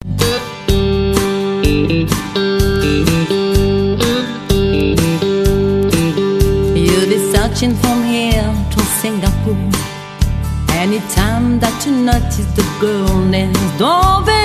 You'll be searching from here to Singapore anytime that you notice the girl next door.